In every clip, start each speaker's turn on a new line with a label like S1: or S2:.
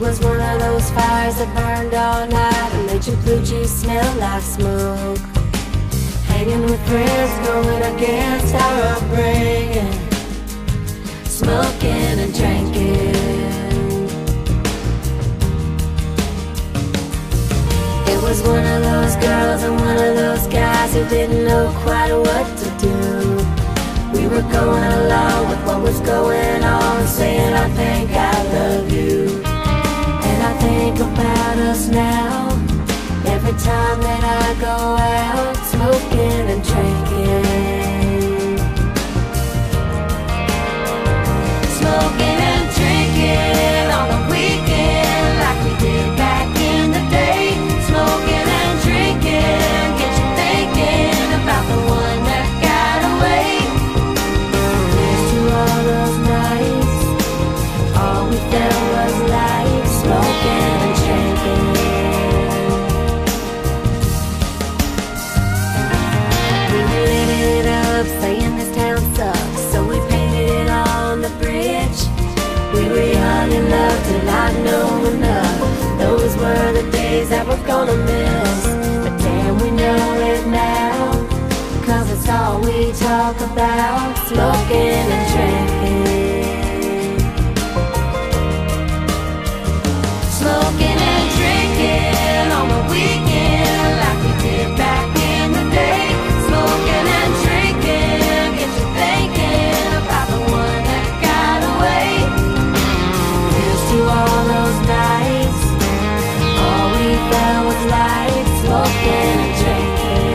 S1: was one of those fires that burned all night and made your blue jeans smell like smoke. Hanging with friends, going against our upbringing, smoking and drinking. It was one of those girls and one of those guys who didn't know quite what to do. We were going along with what was going on, saying I think I love you. And I think about us now, every time that I go out, smoking and drinking. Smoking and drinking on the weekend, like we did back in the day. Smoking and drinking, get you thinking about the one that got away. Here's to all those nights, all we felt was life, smoking and drinking. We lit it up, saying this town sucks, so we painted it on the bridge. We were young and loved to not know enough. Those were the days that we're gonna miss. But damn, we know it now, 'cause it's all we talk about, smoking and drinking. Smoking and drinking on the weekend, like we did back in the day. Smoking and drinking, get you thinking about the one that got away. Here's to all those nights, all we felt was light, smoking and drinking.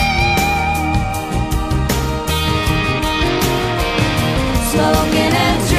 S1: Smoking and drinking.